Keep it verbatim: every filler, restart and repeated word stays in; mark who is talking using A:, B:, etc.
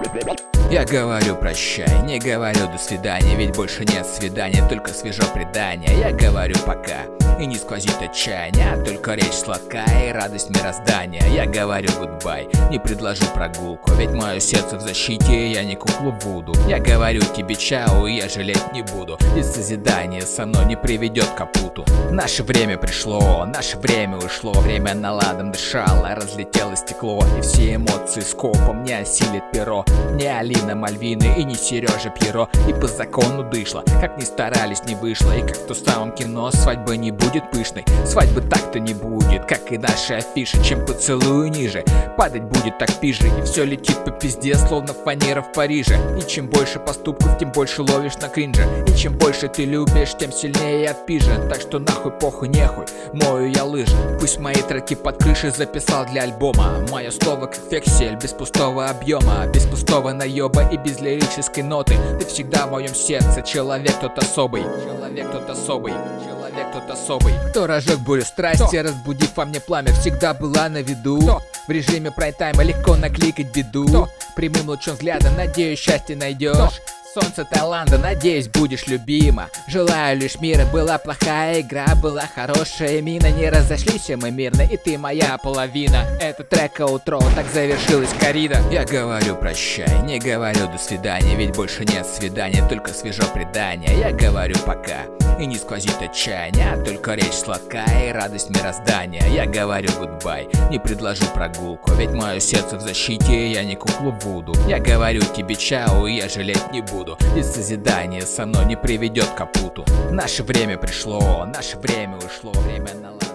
A: Я говорю прощай, не говорю до свидания, ведь больше нет свидания, только свежо предание. Я говорю пока, и не сквозит отчаяние, а только речь сладкая и радость мироздания. Я говорю гудбай, не предложу прогулку, ведь мое сердце в защите, я не куклу Вуду. Я говорю тебе чао, и я жалеть не буду, ведь созидание со мной не приведет к капуту. Наше время пришло, наше время ушло, время наладом дышало, разлетелось стекло, и все эмоции скопом не осилит перо. Не Алина Мальвины и не Сережа Пьеро, и по закону дышло, как ни старались, не вышло. И как в том самом кино, свадьба не будет пышной, свадьбы так-то не будет, как и наши афиши. Чем поцелую ниже, падать будет так пиже, и все летит по пизде, словно фанера в Париже. И чем больше поступков, тем больше ловишь на кринже, и чем больше ты любишь, тем сильнее я отпижен. Так что нахуй похуй нехуй, мою я лыжи, пусть мои треки под крышей записал для альбома. Мое слово как вексель, без пустого объема, без пустого наеба и без лирической ноты. Ты всегда в моем сердце, человек тот особый, человек тот особый, человек тот особый. Кто разжег бурю страсти, разбудив во мне пламя, всегда была на виду. Кто? В режиме прайм-тайма легко накликать беду. Кто? Прямым лучом взгляда, надеюсь, счастье найдешь. Кто? Солнце Таиланда, надеюсь, будешь любима. Желаю лишь мира, была плохая игра, была хорошая мина. Не разошлись мы мирно, и ты моя половина. Это трек аутро, так завершилась коррида. Я говорю прощай, не говорю до свидания, ведь больше нет свидания, только свежо предание. Я говорю пока, и не сквозит отчаяние, а только речь сладкая и радость мироздания. Я говорю гудбай, не предложу прогулку, ведь мое сердце в защите, я не куклу Вуду. Я говорю тебе чао, и я жалеть не буду, и созидание со мной не приведет к капуту. Наше время пришло, наше время ушло, время наладить.